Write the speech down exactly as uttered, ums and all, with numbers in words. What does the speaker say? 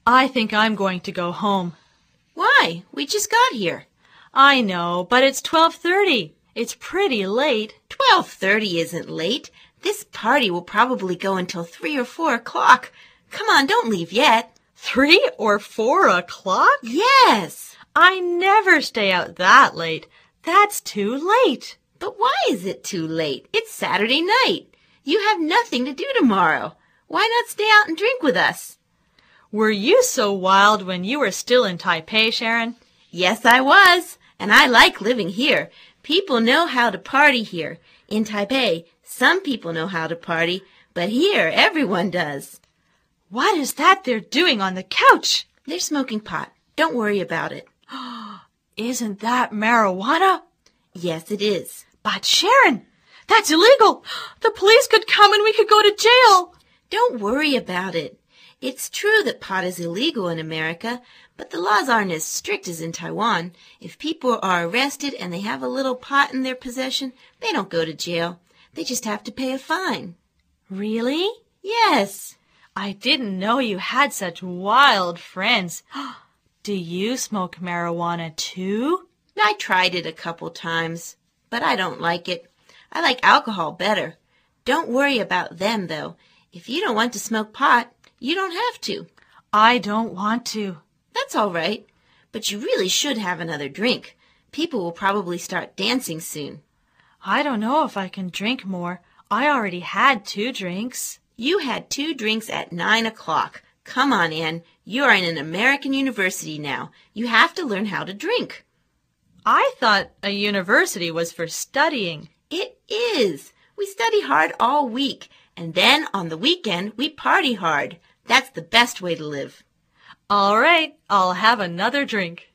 I think I'm going to go home. Why? We just got here. I know, but it's twelve thirty. It's pretty late. twelve thirty isn't late. This party will probably go until three or four o'clock. Come on, don't leave yet. Three or four o'clock? Yes. I never stay out that late. That's too late. But why is it too late? It's Saturday night. You have nothing to do tomorrow. Why not stay out and drink with us? Were you so wild when you were still in Taipei, Sharon? Yes, I was. And I like living here. People know how to party here. In Taipei, some people know how to party, but here everyone does. What is that they're doing on the couch? They're smoking pot. Don't worry about it. Isn't that marijuana? Yes, it is. But Sharon, that's illegal. The police could come and we could go to jail. Don't worry about it. It's true that pot is illegal in America, but the laws aren't as strict as in Taiwan. If people are arrested and they have a little pot in their possession, they don't go to jail. They just have to pay a fine. Really? Yes. I didn't know you had such wild friends. Do you smoke marijuana too? I tried it a couple times, but I don't like it. I like alcohol better. Don't worry about them, though. If you don't want to smoke pot, you don't have to. I don't want to. That's all right. But you really should have another drink. People will probably start dancing soon. I don't know if I can drink more. I already had two drinks. You had two drinks at nine o'clock. Come on, Anne. You are in an American university now. You have to learn how to drink. I thought a university was for studying. It is. We study hard all week, and then on the weekend we party hard. That's the best way to live. All right, I'll have another drink.